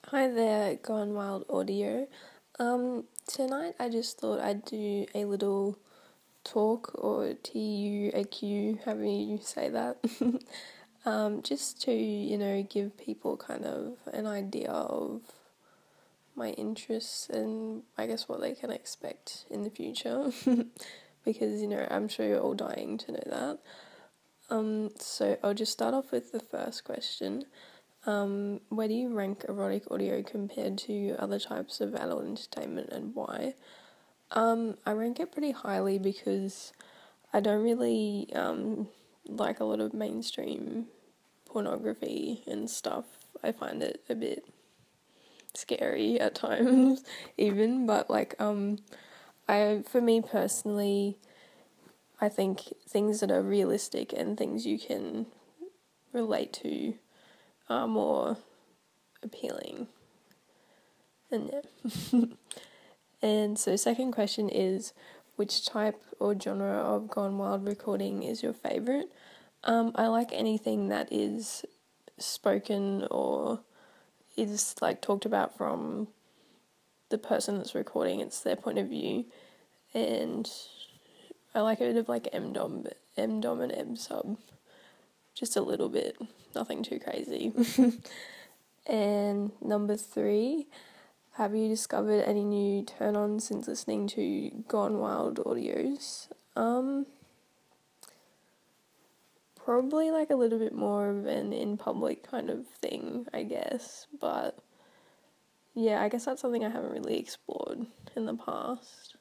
Hi there, Gone Wild Audio. Tonight I just thought I'd do a little talk, or TUAQ, however you say that, just to, give people kind of an idea of my interests and I guess what they can expect in the future, because, I'm sure you're all dying to know that. So I'll just start off with the first question. Where do you rank erotic audio compared to other types of adult entertainment, and why? I rank it pretty highly because I don't really like a lot of mainstream pornography and stuff. I find it a bit scary at times even, but for me personally, I think things that are realistic and things you can relate to are more appealing. And yeah. And so second question is, which type or genre of Gone Wild recording is your favourite? I like anything that is spoken or is talked about from the person that's recording. It's their point of view, and I like a bit of M-dom and M-sub, just a little bit, nothing too crazy. And number 3, have you discovered any new turn-ons since listening to Gone Wild audios? Probably a little bit more of an in public kind of thing, I guess, but yeah, I guess that's something I haven't really explored in the past.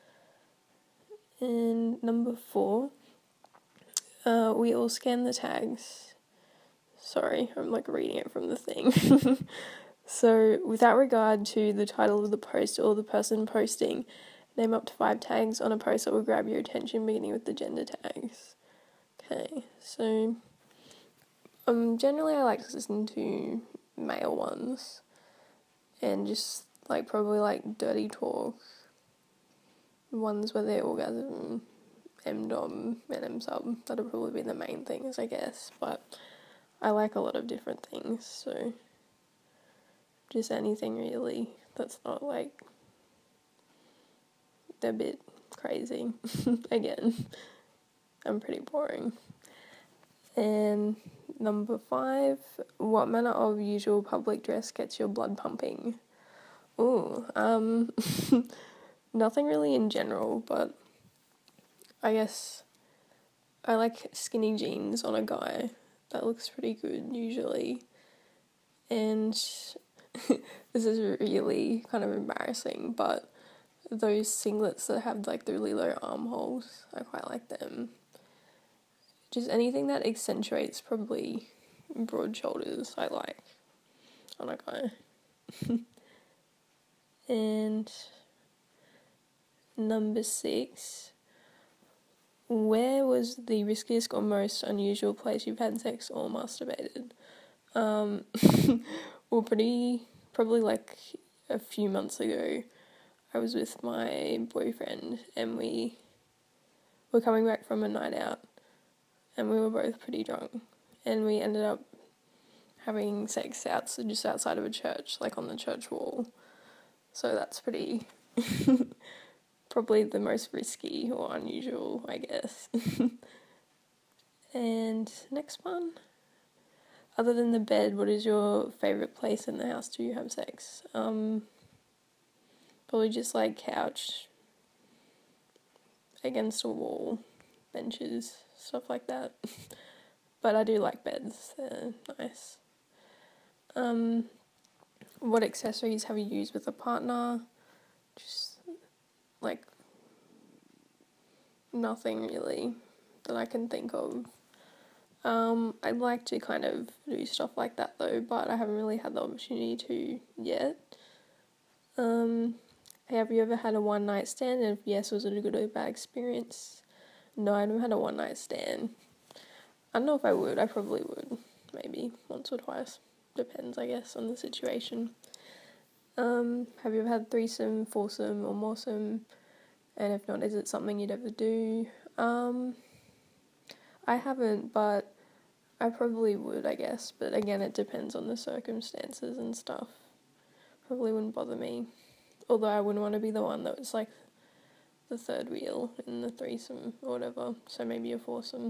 And number 4, we all scan the tags. Sorry, I'm reading it from the thing. So, without regard to the title of the post or the person posting, name up to 5 tags on a post that will grab your attention, beginning with the gender tags. Okay, so generally I like to listen to male ones, and just probably dirty talk, ones where they orgasm, M-dom and M-sub. That'll probably be the main things, I guess, but I like a lot of different things, so just anything really that's not a bit crazy. Again, I'm pretty boring. And number 5, what manner of usual public dress gets your blood pumping? Ooh, nothing really in general, but I guess I like skinny jeans on a guy. That looks pretty good usually. And this is really kind of embarrassing, but those singlets that have the really low armholes, I quite like them. Just anything that accentuates probably broad shoulders I like on a guy. And number 6, where was the riskiest or most unusual place you've had sex or masturbated? Well, probably a few months ago, I was with my boyfriend and we were coming back from a night out and we were both pretty drunk, and we ended up having sex just outside of a church, on the church wall. So that's pretty probably the most risky or unusual, I guess. And next one. Other than the bed, what is your favourite place in the house to have sex? Probably just couch, against a wall, benches, stuff like that. But I do like beds, they're nice. What accessories have you used with a partner? Just nothing really that I can think of. I'd like to kind of do stuff like that though, but I haven't really had the opportunity to yet. Have you ever had a one night stand, and if yes, was it a good or bad experience? No, I never had a one night stand. I don't know if I would. I probably would, maybe once or twice. Depends, I guess, on the situation. Have you ever had threesome, foursome, or moresome? And if not, is it something you'd ever do? I haven't, but I probably would, I guess. But again, it depends on the circumstances and stuff. probably wouldn't bother me. Although I wouldn't want to be the one that was like the third wheel in the threesome or whatever, so maybe a foursome.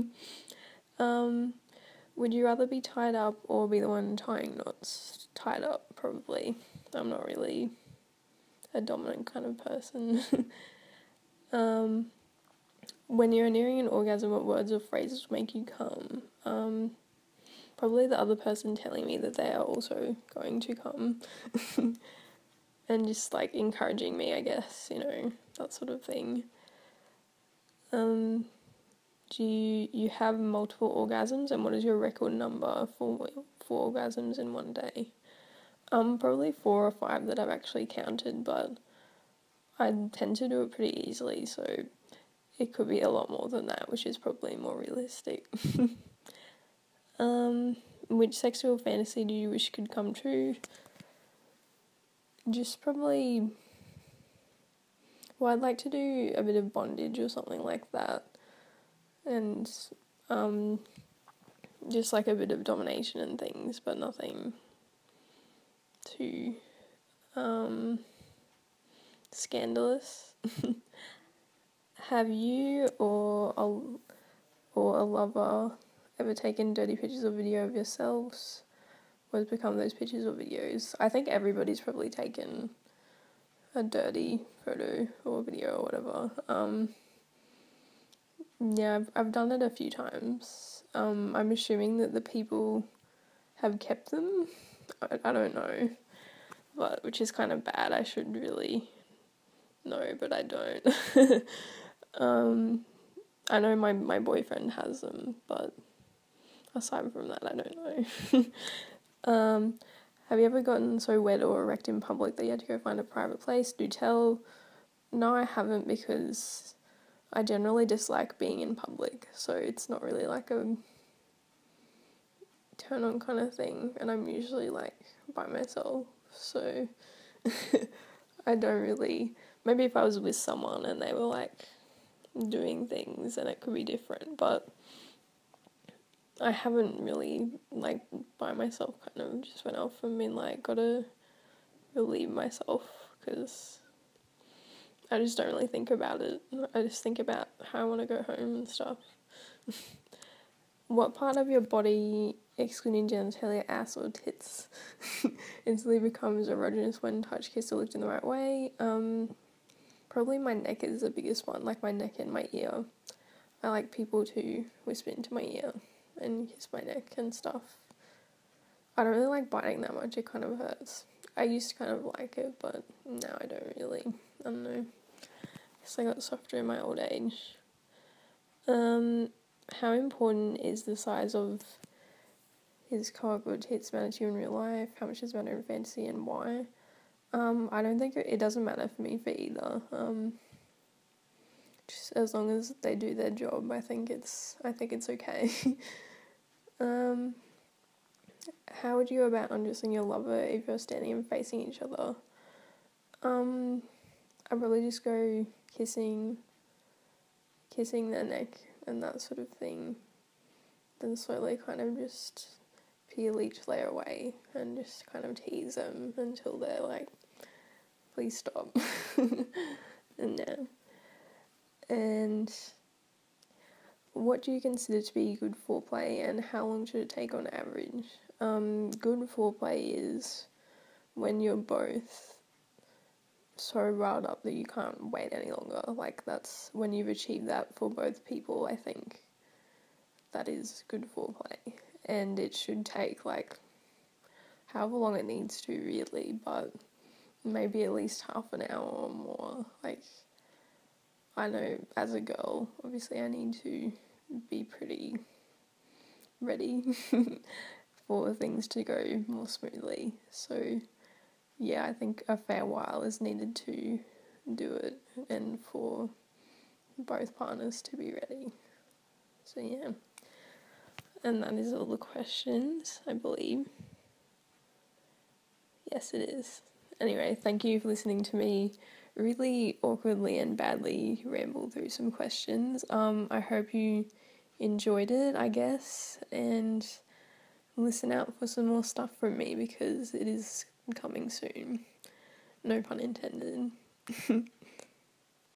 Would you rather be tied up or be the one tying knots? Tied up, probably. I'm not really a dominant kind of person. When you're nearing an orgasm, what words or phrases make you come? Probably the other person telling me that they are also going to come. And just, like, encouraging me, I guess, that sort of thing. Do you have multiple orgasms, and what is your record number for orgasms in one day? Probably 4 or 5 that I've actually counted, but I tend to do it pretty easily, so it could be a lot more than that, which is probably more realistic. Which sexual fantasy do you wish could come true? Just probably... Well, I'd like to do a bit of bondage or something like that. And, just like a bit of domination and things, but nothing too, scandalous. Have you or a lover ever taken dirty pictures or video of yourselves? What has become those pictures or videos? I think everybody's probably taken a dirty photo or video or whatever. Yeah, I've done it a few times. I'm assuming that the people have kept them. I don't know, but which is kind of bad. I should really know, but I don't. I know my boyfriend has them, but aside from that, I don't know. Have you ever gotten so wet or erect in public that you had to go find a private place? Do tell. No, I haven't, because I generally dislike being in public, so it's not really like a turn on kind of thing, and I'm usually like by myself, so I don't really... Maybe if I was with someone and they were like doing things, then it could be different, but I haven't really, like, by myself kind of just went off and been like, gotta relieve myself, because I just don't really think about it. I just think about how I want to go home and stuff. What part of your body, excluding genitalia, ass or tits, instantly becomes erogenous when touched, kissed or licked in the right way? Probably my neck is the biggest one, like my neck and my ear. I like people to whisper into my ear and kiss my neck and stuff. I don't really like biting that much, it kind of hurts. I used to kind of like it, but now I don't really. I don't know. I guess I got softer in my old age. How important is the size of his cock or tits matter to you in real life? How much does it matter in fantasy, and why? I don't think it doesn't matter for me for either. Just as long as they do their job, I think it's okay. How would you go about undressing your lover if you're standing and facing each other? I'd probably just go kissing their neck and that sort of thing. Then slowly kind of just peel each layer away and just kind of tease them until they're like, please stop. And yeah. And what do you consider to be good foreplay, and how long should it take on average? Good foreplay is when you're both so riled up that you can't wait any longer. Like, that's when you've achieved that for both people. I think that is good foreplay, and it should take like however long it needs to, really, but maybe at least half an hour or more. Like, I know as a girl, obviously I need to be pretty ready for things to go more smoothly. So yeah, I think a fair while is needed to do it and for both partners to be ready. So yeah. And that is all the questions, I believe. Yes, it is. Anyway, thank you for listening to me really awkwardly and badly ramble through some questions. I hope you enjoyed it, I guess, and listen out for some more stuff from me, because it is coming soon. No pun intended.